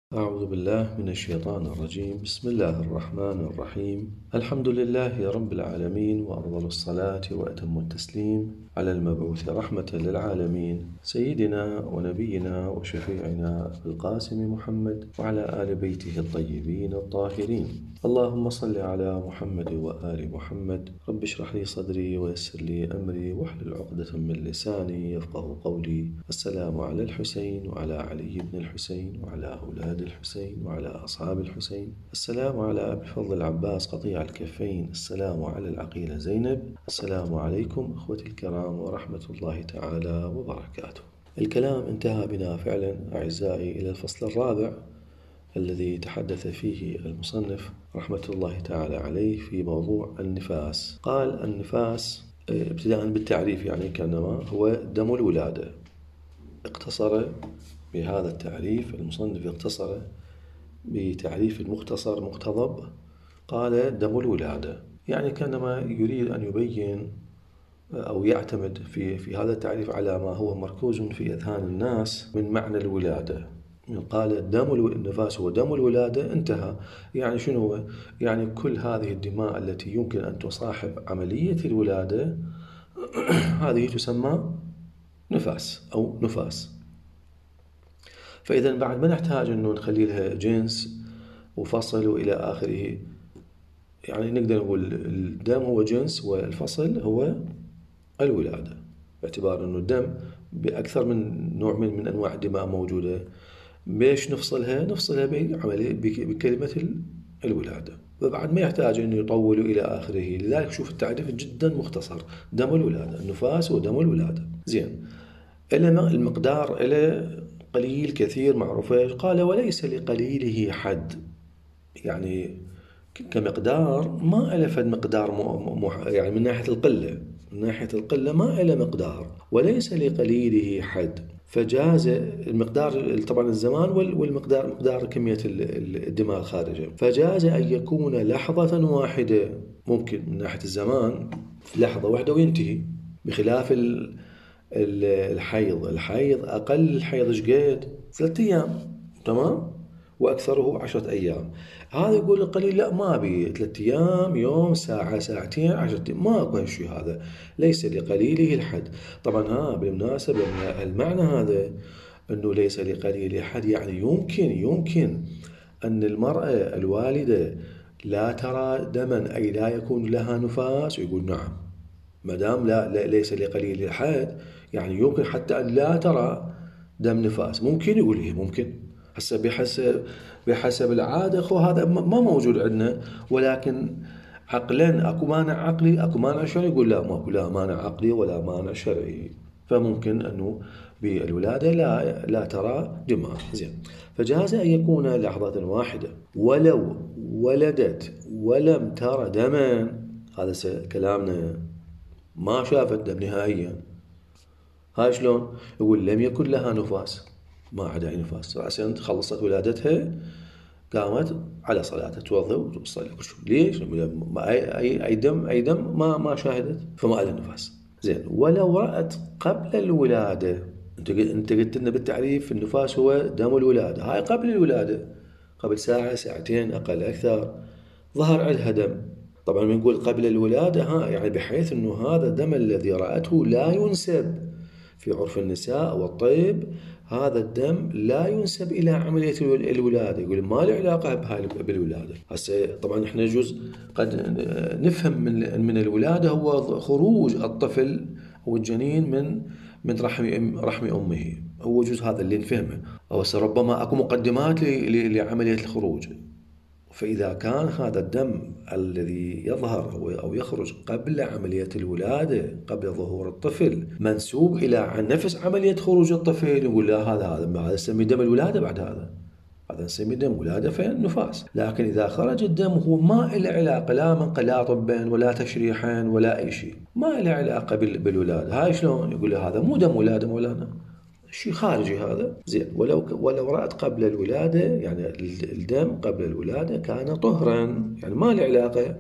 أعوذ بالله من الشيطان الرجيم. بسم الله الرحمن الرحيم. الحمد لله رب العالمين، وأفضل الصلاة وأتم التسليم على المبعوث رحمة للعالمين سيدنا ونبينا وشفيعنا القاسم محمد وعلى آل بيته الطيبين الطاهرين. اللهم صل على محمد وآل محمد. رب اشرح لي صدري ويسر لي أمري واحلل عقدة من لساني يفقه قولي. السلام على الحسين وعلى علي بن الحسين وعلى أولاد الحسين وعلى أصحاب الحسين. السلام على أبي الفضل العباس قطيع الكفين. السلام على العقيلة زينب. السلام عليكم أخوتي الكرام ورحمة الله تعالى وبركاته. الكلام انتهى بنا فعلا أعزائي إلى الفصل الرابع الذي تحدث فيه المصنف رحمة الله تعالى عليه في موضوع النفاس. قال النفاس ابتداء بالتعريف يعني كأنما هو دم الولادة. اقتصر بهذا التعريف المصنف، اقتصر بتعريف المختصر مقتضب، قال دم الولادة، يعني كأنما يريد أن يبين أو يعتمد في هذا التعريف على ما هو مركوز في أذهان الناس من معنى الولادة. قال دم النفاس هو دم الولادة، انتهى. يعني شنو هو؟ يعني كل هذه الدماء التي يمكن أن تصاحب عملية الولادة هذه تسمى نفاس أو نفاس. فإذا بعد ما نحتاج أنه نخلي لها جنس وفصل وإلى آخره، يعني نقدر نقول الدم هو جنس والفصل هو الولادة، باعتبار أنه الدم بأكثر من نوع من أنواع الدماء موجودة. بيش نفصلها بكلمة الولادة، وبعد ما يحتاج أنه يطول إلى آخره. لذلك شوف التعريف جدا مختصر: دم الولادة، النفاس ودم الولادة. زين، إلى المقدار، إلى قليل كثير معروفة. قال وليس لقليله حد، يعني كمقدار ما إلى فد مقدار يعني من ناحية القلة، ما إلى مقدار. وليس لقليله حد، فجاز المقدار طبعا الزمان والمقدار مقدار كمية الدماء الخارجة. فجاز أن يكون لحظة واحدة، ممكن من ناحية الزمان لحظة واحدة وينتهي، بخلاف الحيض أقل الحيض شقد 3 أيام، تمام، وأكثره 10 أيام. هذا يقول القليل لا، ما بي 3 أيام، يوم، ساعة، ساعتين، 10 أيام، ما أكو هالشيء هذا. ليس لقليله الحد. طبعا بالمناسبة المعنى هذا أنه ليس لقليله حد، يعني يمكن أن المرأة الوالدة لا ترى دما، أي لا يكون لها نفاس، ويقول نعم ما دام ليس لقليل الحد، يعني يمكن حتى أن لا ترى دم نفاس. ممكن يقول إيه، ممكن هسه بحسب العادة هذا ما موجود عندنا، ولكن عقلا اكو مانع عقلي، اكو مانع شرعي. يقول لا، ماكو لا مانع عقلي ولا مانع شرعي، فممكن انه بالولادة لا ترى دماء. زين، فجاز ان يكون لحظة واحدة ولو ولدت ولم ترى دما. هذا كلامنا ما شافت دم نهائيا. هاي شلون؟ يقول لم يكن لها نفاس، ما عدا أي نفاس، عشان خلصت ولادتها قامت على صلاتها، توضأ وتصلي. ليش؟ أي دم ما شاهدت، فما لها نفاس. زين، ولو رأت قبل الولادة، أنت قلت لنا بالتعريف النفاس هو دم الولادة، هاي قبل الولادة، قبل ساعة، ساعتين، أقل أكثر، ظهر عندها دم. طبعا بنقول قبل الولادة يعني بحيث أنه هذا الدم الذي رأته لا ينسب في عرف النساء والطب، هذا الدم لا ينسب إلى عملية الولادة، يقول ما له علاقة بالولادة. هسه طبعا احنا يجوز قد نفهم من الولادة هو خروج الطفل أو الجنين من رحم أمه، هو جزء هذا اللي نفهمه. أو ربما أكو مقدمات لعملية الخروج. فإذا كان هذا الدم الذي يظهر أو يخرج قبل عملية الولادة، قبل ظهور الطفل، منسوب إلى نفس عملية خروج الطفل، يقول لا، هذا نسميه دم الولادة. بعد هذا نسميه دم ولادة فالنفاس. لكن إذا خرج الدم هو ما له علاقة لا لا طبا ولا تشريحا ولا أي شيء، ما له علاقة بالولادة. هاي شلون؟ يقول هذا مو دم ولادة مولانا، شيء خارجي هذا. زين، ولو رأت قبل الولادة، يعني الدم قبل الولادة كان طهرا، يعني ما له علاقة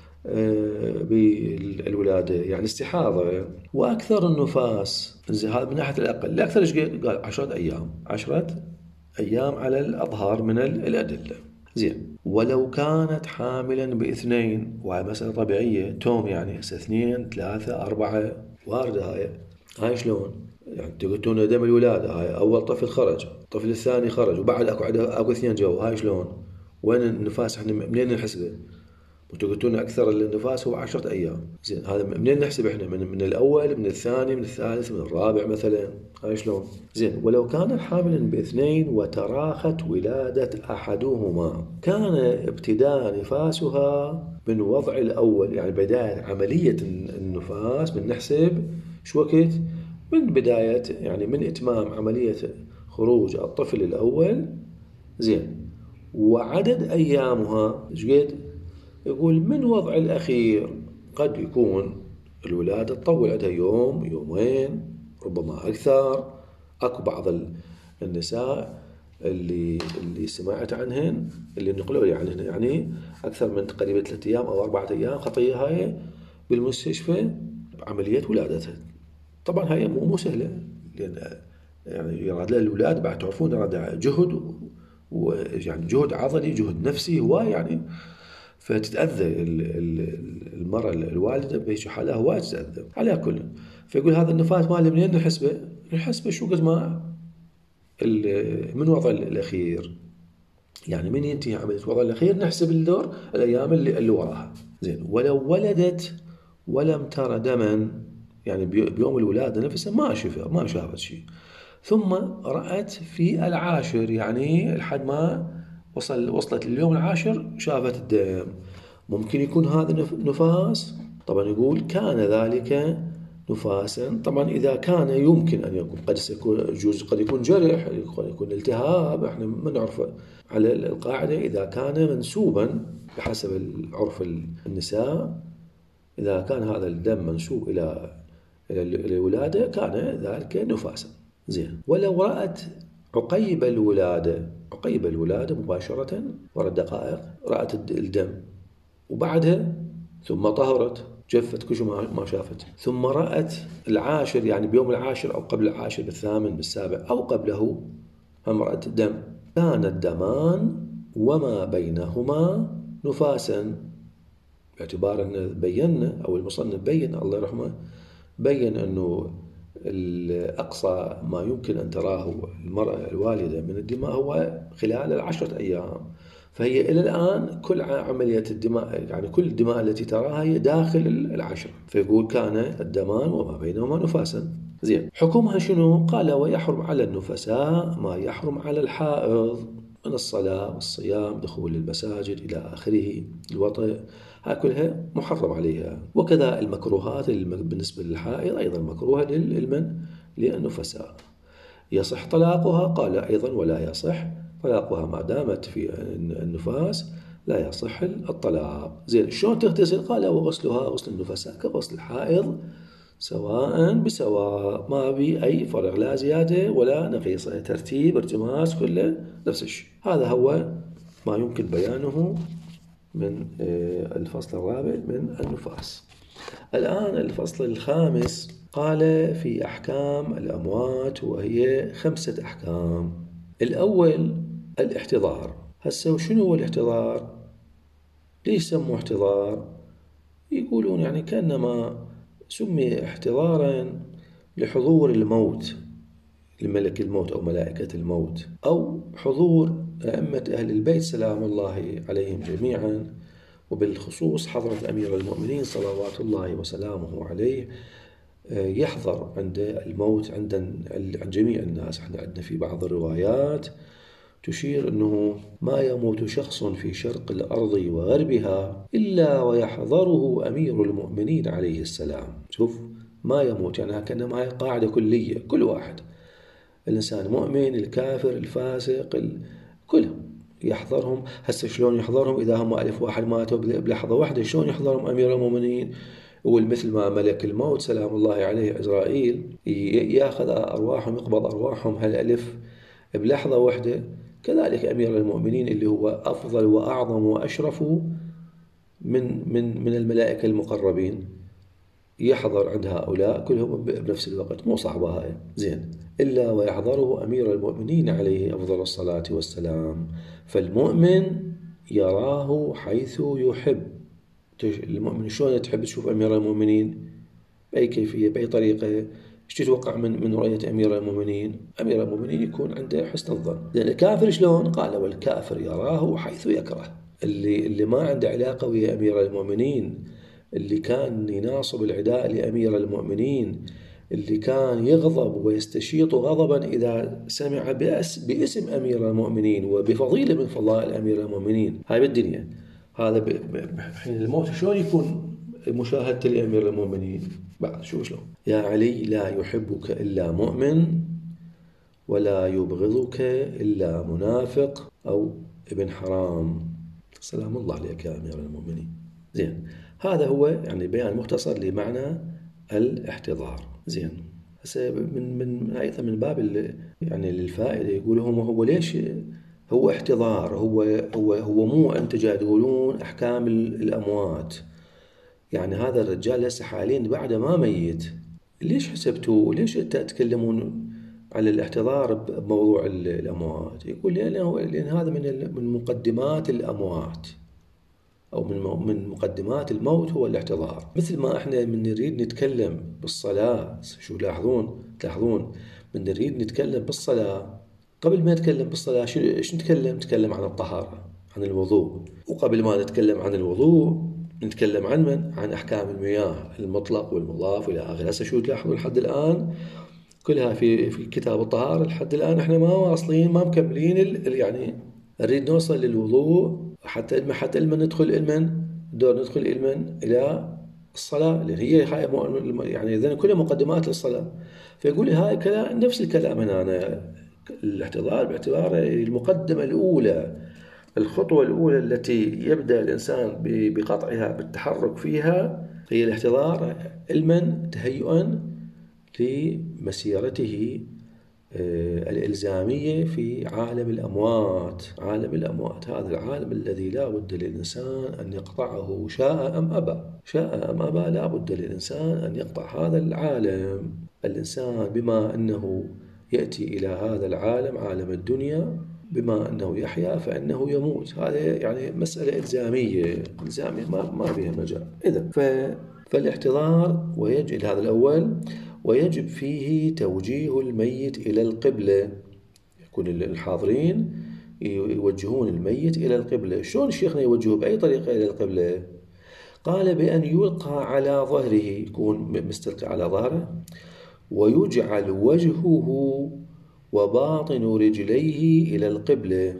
بالولادة، يعني استحاضة. وأكثر النفاس، هذا من ناحية الأقل، الأكثر إيش قال؟ 10 أيام، 10 أيام على الأظهر من الأدلة. زين، ولو كانت حاملا باثنين، وهي مسألة طبيعية، توم يعني هسه 2 3 4 واردة هاي شلون؟ يعني تقولون دم الولادة، هاي أول طفل خرج، الطفل الثاني خرج، وبعد أكو 2 جو، هاي شلون؟ وين النفاس احنا منين نحسبه؟ انتوا قلتوا لنا اكثر النفاس هو 10 ايام، زين هذا منين نحسب احنا؟ من الاول، من الثاني، من الثالث، من الرابع مثلا؟ هاي شلون؟ زين، ولو كان حاملا باثنين وتراخت ولادة احدهما كان ابتداء نفاسها من وضع الاول، يعني بداية عملية النفاس بنحسب شو وقت؟ من بداية، يعني من اتمام عملية خروج الطفل الاول. زين، وعدد ايامها ايش قد؟ يقول من وضع الأخير. قد يكون الولادة تطول عندها يوم، يومين، ربما أكثر. أكو بعض النساء اللي سمعت عنهن، اللي نقلوا لي عنهن، يعني أكثر من تقريبا 3 أيام أو 4 أيام خطية هاي بالمستشفى بعملية ولادتها. طبعا هاي مو سهلة، لأن يعني يراد لها الولاد، بعد تعرفون يراد جهد، ويعني جهد عضلي، جهد نفسي هواي يعني. فتتأذى المرأة الوالدة بهيك حالة، هواي تتأذى على كل. فيقول هذا النفاس ماله منين نحسبه؟ نحسبه شو قد ما من وضع الأخير، يعني من ينتهي عملية الوضع الأخير نحسب الدور الأيام اللي وراها. زين، ولو ولدت ولم ترى دما، يعني بيوم الولادة نفسها ما شافت شيء، ثم رأت في العاشر، يعني لحد ما وصلت اليوم العاشر شافت الدم، ممكن يكون هذا نفاس. طبعا يقول كان ذلك نفاسا. طبعا إذا كان يمكن أن يكون، قد يكون جرح، قد يكون التهاب، احنا ما نعرفه. على القاعدة إذا كان منسوبا بحسب عرف النساء، إذا كان هذا الدم منسوب إلى الولادة كان ذلك نفاسا. زين، ولو رأت عقيب الولادة مباشرة، ورا دقائق رأت الدم، وبعدها ثم طهرت، جفت كل شيء ما شافت، ثم رأت العاشر، يعني بيوم العاشر أو قبل العاشر، بالثامن، بالسابع أو قبله، هم رأت الدم، كان الدمان وما بينهما نفاسا. باعتبار أن بينا، أو المصنف بين الله يرحمه، بين أنه الأقصى ما يمكن أن تراه المرأة الوالدة من الدماء هو خلال 10 أيام. فهي إلى الآن كل عملية الدماء، يعني كل الدماء التي تراها هي داخل 10. فيقول كان الدمان وما بينهما نفاسا. زين، حكمها شنو؟ قال ويحرم على النفساء ما يحرم على الحائض من الصلاة والصيام، دخول المساجد إلى آخره، الوطئ، هاي كلها محرم عليها. وكذا المكروهات بالنسبة للحائض أيضا مكروهة للنفساء. يصح طلاقها؟ قال أيضا ولا يصح طلاقها ما دامت في النفاس، لا يصح الطلاق. زين، شلون تغتسل؟ قال وغسلها غسل النفساء كغسل الحائض سواء بسواء، ما بي أي فرق، لا زيادة ولا نقيصة، ترتيب ارتماس كله نفس الشيء. هذا هو ما يمكن بيانه من الفصل الرابع من النفاس. الآن الفصل الخامس قال في أحكام الأموات، وهي 5 أحكام. الأول الاحتضار. هسه وشنو هو الاحتضار؟ ليش سموه احتضار؟ يقولون يعني كأنما سمي احتضارا لحضور الموت، لملك الموت أو ملائكة الموت، أو حضور أئمة أهل البيت سلام الله عليهم جميعا، وبالخصوص حضرة أمير المؤمنين صلوات الله وسلامه عليه، يحضر عند الموت عند جميع الناس. احنا عندنا في بعض الروايات تشير أنه ما يموت شخص في شرق الأرض وغربها إلا ويحضره أمير المؤمنين عليه السلام. شوف، ما يموت، يعني كأنما هي قاعدة كلية، كل واحد، الإنسان مؤمن، الكافر، الفاسق، كلهم يحضرهم. هسه شلون يحضرهم؟ إذا هم 1000 واحد ماتوا بلحظة واحدة، شلون يحضرهم أمير المؤمنين؟ يقول مثل ما ملك الموت سلام الله عليه عزرائيل يأخذ أرواحهم، يقبض أرواحهم هالألف بلحظة واحدة، كذلك أمير المؤمنين اللي هو أفضل وأعظم وأشرف من الملائكة المقربين، يحضر عند هؤلاء كلهم بنفس الوقت. مو صعبة هاي. زين، إلا ويحضره أمير المؤمنين عليه أفضل الصلاة والسلام، فالمؤمن يراه حيث يحب. المؤمن شلون تحب تشوف أمير المؤمنين؟ بأي كيفية، بأي طريقة؟ ايش تتوقع من رؤية أمير المؤمنين؟ أمير المؤمنين يكون عنده حسن الظن. لأن الكافر شلون؟ قال والكافر يراه حيث يكره. اللي ما عنده علاقة ويا أمير المؤمنين، اللي كان يناصب العداء لأمير المؤمنين، اللي كان يغضب ويستشيط غضبا إذا سمع باسم أمير المؤمنين وبفضيلة من فضائل أمير المؤمنين، هاي بالدنيا. هذا حين الموت شلون يكون مشاهدة لأمير المؤمنين؟ بعد شلون؟ يا علي لا يحبك إلا مؤمن، ولا يبغضك إلا منافق أو ابن حرام. سلام الله عليك يا أمير المؤمنين. زين، هذا هو يعني بيان مختصر لمعنى الاحتضار. زين، هسه من أيضا من باب يعني للفائدة، يقول هو ليش هو احتضار؟ هو مو أنت جاي تقولون أحكام الأموات، يعني هذا الرجال لسه حاليا بعد ما ميت، ليش حسبتوا؟ ليش تتكلمون عن الاحتضار بموضوع الأموات؟ يقول لأن هذا من مقدمات الأموات، أو من مقدمات الموت هو الاحتضار. مثل ما احنا من نريد نتكلم بالصلاة، شو تلاحظون من نريد نتكلم بالصلاة، قبل ما نتكلم بالصلاة ايش نتكلم عن الطهارة، عن الوضوء. وقبل ما نتكلم عن الوضوء نتكلم عن أحكام المياه، المطلق والمضاف إلى آخره. هسه شو تلاحظوا لحد الآن كلها في كتاب الطهارة، لحد الآن احنا ما واصلين، ما مكملين يعني نريد نوصل للوضوء حتى لما ندخل إلى الصلاة، اللي هي هاي يعني إذن كلها مقدمات للصلاة. فيقول هاي كلام نفس الكلام هنا. أنا الاحتضار باعتباره المقدمة الأولى، الخطوة الأولى التي يبدأ الإنسان بقطعها بالتحرك فيها، هي الاحتضار، علما تهيئا لمسيرته الإلزامية في عالم الأموات. عالم الأموات هذا العالم الذي لا بد للإنسان أن يقطعه، شاء أم أبى لا بد للإنسان أن يقطع هذا العالم. الإنسان بما أنه يأتي إلى هذا العالم، عالم الدنيا، بما أنه يحيا فإنه يموت. هذا يعني مسألة إلزامية ما فيها مجال. إذن فالاحتضار ويجب هذا الأول، ويجب فيه توجيه الميت إلى القبلة. يكون الحاضرين يوجهون الميت إلى القبلة. شلون شيخنا يوجهه؟ بأي طريقة إلى القبلة؟ قال بأن يلقى على ظهره، يكون مستلقي على ظهره، ويجعل وجهه وباطن رجليه إلى القبلة.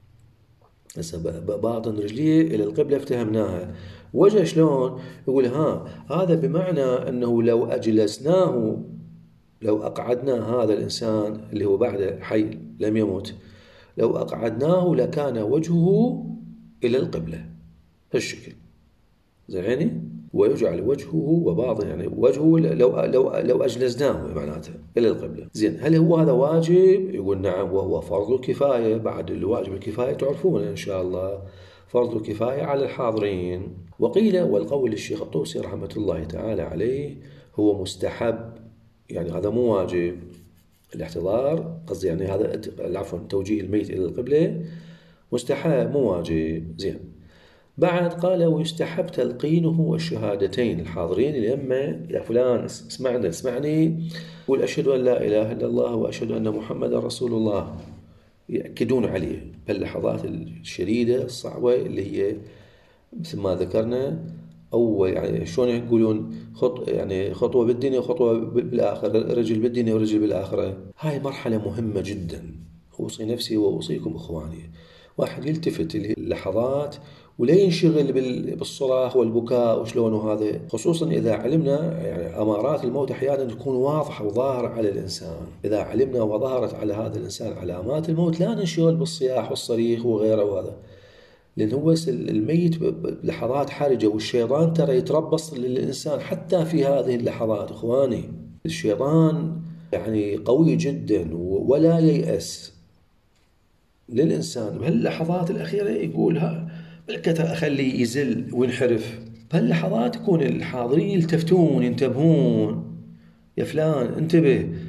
باطن رجليه إلى القبلة افتهمناها. وجه شلون؟ يقول هذا بمعنى أنه لو أجلسناه، لو أقعدنا هذا الإنسان اللي هو بعد حي لم يمت، لو أقعدناه لكان وجهه إلى القبلة هالشكل. زين، ويجعل وجهه وباطن، يعني وجهه لو أجلسناه معناته إلى القبلة. زين، هل هو هذا واجب؟ يقول نعم، وهو فرض كفاية. بعد الواجب الكفاية تعرفون إن شاء الله، فرض كفاية على الحاضرين. وقيل، والقول الشيخ الطوسي رحمة الله تعالى عليه، هو مستحب، يعني هذا مو واجب. الاحتضار قصدي يعني هذا عفوا توجيه الميت إلى القبلة مستحب مو واجب. زين، بعد قال ويستحب تلقينه الشهادتين. الحاضرين اليمة، يا فلان اسمعني، قول أشهد أن لا إله إلا الله وأشهد أن محمد رسول الله، يأكدون عليه باللحظات الشديدة الصعبة اللي هي مثل ما ذكرنا، أو يعني شلون يقولون يعني خطوة بالدنيا وخطوة بالآخرة، رجل بالدنيا ورجل بالآخرة. هاي مرحلة مهمة جدا. أوصي نفسي وأوصيكم إخواني، واحد يلتفت للحظات ولا ينشغل بالصراخ والبكاء وشلون وهذا، خصوصا إذا علمنا يعني أمارات الموت أحيانا تكون واضحة وظاهرة على الإنسان. إذا علمنا وظهرت على هذا الإنسان علامات الموت لا ننشغل بالصياح والصريخ وغيره وهذا، لأن هو الميت بلحظات حرجة، والشيطان ترى يتربص للإنسان حتى في هذه اللحظات. إخواني، الشيطان يعني قوي جدا ولا ييأس للإنسان بهاللحظات الأخيرة. يقولها بالكثرة أخليه يزل وينحرف. بهاللحظات يكون الحاضرين يلتفتون ينتبهون، يا فلان انتبه،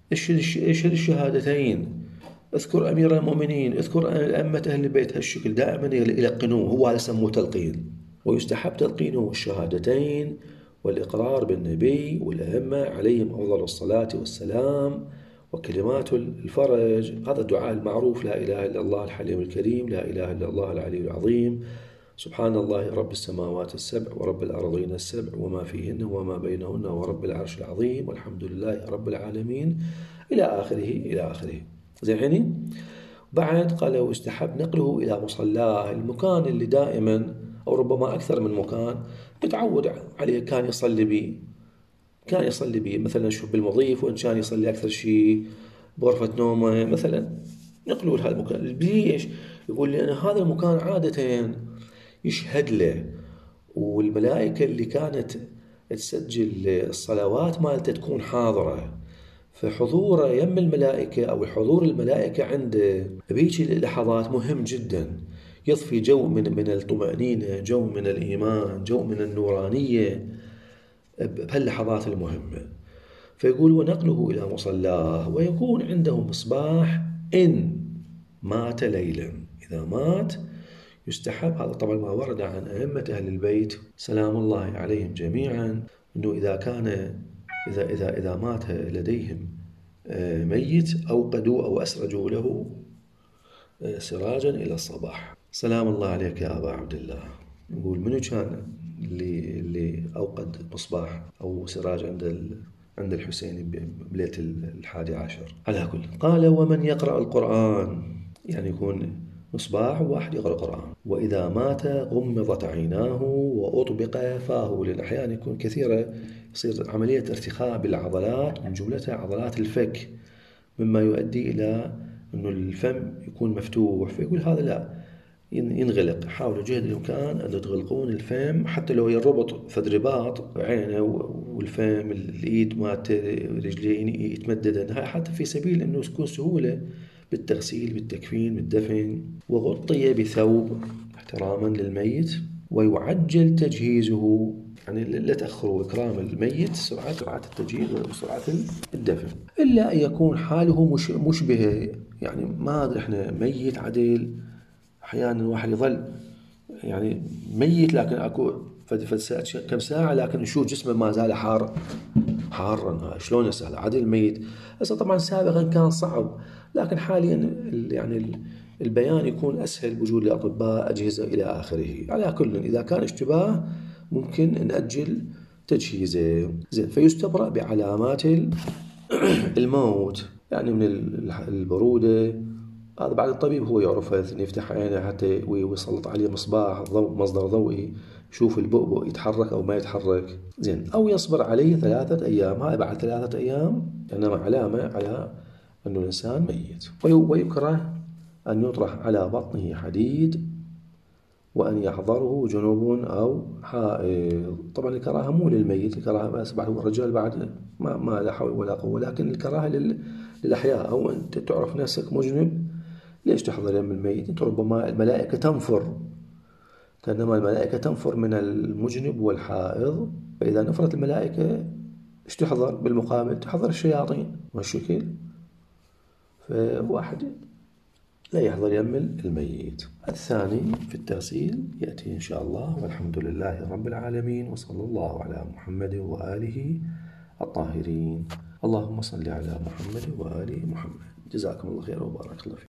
اشهد الشهادتين، اذكر أمير المؤمنين، اذكر أئمة أهل البيت. هالشكل دائما يلقنوه، هو هذا يسموه تلقين. ويستحب تلقينه الشهادتين والإقرار بالنبي والأئمة عليهم أفضل الصلاة والسلام، وكلمات الفرج. هذا الدعاء المعروف: لا إله إلا الله الحليم الكريم، لا إله إلا الله العلي العظيم، سبحان الله رب السماوات السبع ورب الأرضين السبع وما فيهن وما بينهن ورب العرش العظيم والحمد لله رب العالمين، إلى آخره إلى آخره. زين. بعد قال ويستحب نقله إلى مصلاه، المكان اللي دائما أو ربما أكثر من مكان متعود عليه كان يصلي به مثلا شوف بالمضيف، وإن كان يصلي أكثر شيء بغرفة نومه مثلا، نقله لهذا المكان. ليش؟ يقول لأن هذا المكان عادة يشهد له، والملائكة اللي كانت تسجل الصلوات مالته تكون حاضرة، فحضوره يم الملائكة أو حضور الملائكة عنده بهيج اللحظات مهم جدا، يضفي جو من الطمأنينة، جو من الإيمان، جو من النورانية بهاللحظات المهمة. فيقول ونقله إلى مصلاه، ويكون عنده مصباح إن مات ليلا. إذا مات يستحب، هذا طبعا ما ورد عن أئمة أهل البيت سلام الله عليهم جميعا، أنه إذا مات لديهم ميت أوقدوا أو أسرجوا له سراجا إلى الصباح. سلام الله عليك يا أبا عبد الله. نقول منو كان اللي أوقد مصباح أو سراج عند الحسين بليلة 11؟ على كل. قال ومن يقرأ القرآن، يعني يكون مصباح وواحد يقرأ القرآن. وإذا مات غمضت عيناه وأطبق فاه، لأن أحيانا يكون كثيرة يصير عملية ارتخاء بالعضلات، من جملتها عضلات الفك، مما يؤدي إلى أنه الفم يكون مفتوح. فيقول هذا لا، ينغلق. حاولوا جهد الإمكان أن تغلقون الفم، حتى لو يربط فد رباط عينه والفم، الإيد مات رجلين يتمددن، حتى في سبيل أنه تكون سهولة بالتغسيل بالتكفين بالدفن. وغطي بثوب احتراما للميت، ويعجل تجهيزه، يعني لا تأخروا إكرام الميت، سرعة التجهيز وسرعة الدفن، إلا أن يكون حاله مشبه. يعني ما أدري إحنا ميت عدل، أحيانا الواحد يظل يعني ميت لكن أكو كم ساعة لكن نشوف جسمه ما زال حارا. شلون يسهل عدل ميت؟ هسه طبعا سابقا كان صعب، لكن حاليا يعني البيان يكون أسهل بوجود الأطباء أجهزة إلى آخره. على كل، إذا كان اشتباه ممكن نأجل تجهيزه. زين. فيستبرأ بعلامات الموت، يعني من البرودة، هذا بعد الطبيب هو يعرفه، يفتح عينه حتى ويسلط عليه مصباح ضوء، مصدر ضوئي، يشوف البؤبؤ يتحرك أو ما يتحرك. زين. أو يصبر عليه 3 أيام، هاي بعد 3 أيام إنما علامة على أنه الإنسان ميت. ويكره أن يطرح على بطنه حديد، وأن يحضره جنوب أو حائض. طبعا الكراهة مو للميت، الكراهة بس بعد الرجال بعد ما لا حول ولا قوة، لكن الكراهة للأحياء. أو أنت تعرف نفسك مجنب، ليش تحضر يم الميت؟ أنت ربما الملائكة تنفر، كأنما الملائكة تنفر من المجنب والحائض، فإذا نفرت الملائكة إيش تحضر بالمقابل؟ تحضر الشياطين والشكل. فواحد لا يحضر يم الميت. الثاني في التغسيل يأتي إن شاء الله، والحمد لله رب العالمين، وصلى الله على محمد وآله الطاهرين. اللهم صل على محمد وآل محمد. جزاكم الله خير وبارك الله فيكم.